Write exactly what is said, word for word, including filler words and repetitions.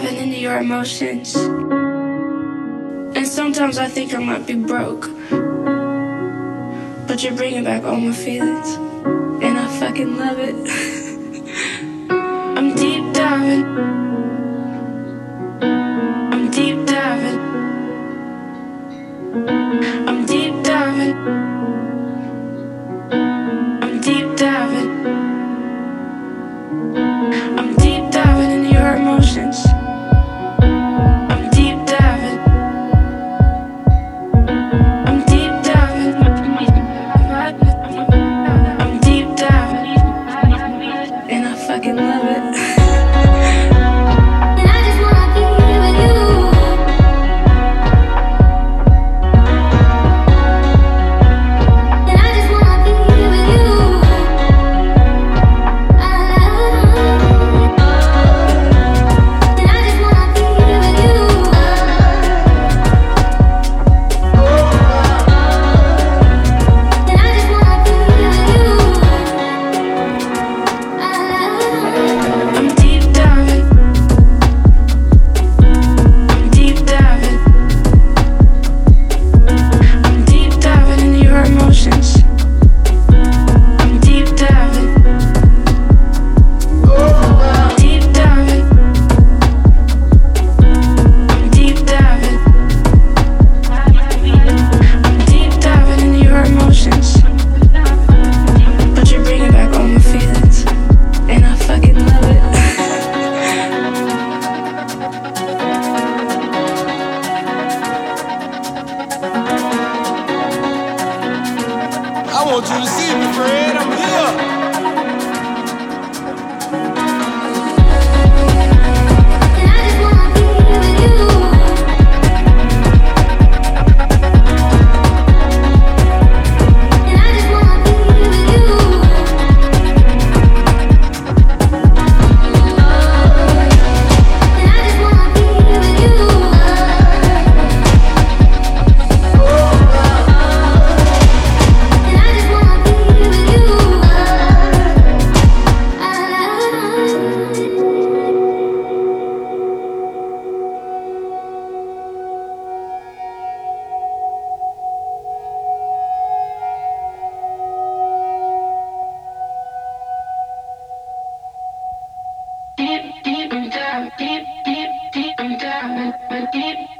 diving into your emotions. And sometimes I think I might be broke, but you're bringing back all my feelings, and I fucking love it. I'm deep diving. I'm deep diving. I'm deep diving. I'm deep diving. I'm deep diving into your emotions. I'm deep diving. I'm deep diving. I'm deep diving. And I fucking love it. And I just wanna be with you. And I just wanna be with you. I love you. And I just wanna be with you. And I just wanna be with you. I love you. I'm deep diving. I'm deep diving. I'm deep diving into your emotions. I'm deep diving. Deep diving. I'm deep diving. I'm deep diving into your emotions. But you're bringing back all my feelings, and I fucking love it. I want you to see me, Fred. I'm here. And I just wanna be with you. And I just wanna be with you. And I just wanna be with you. And I just wanna be with you. I love you. Deep, deep, I'm down, deep, deep, deep, I'm down, deep.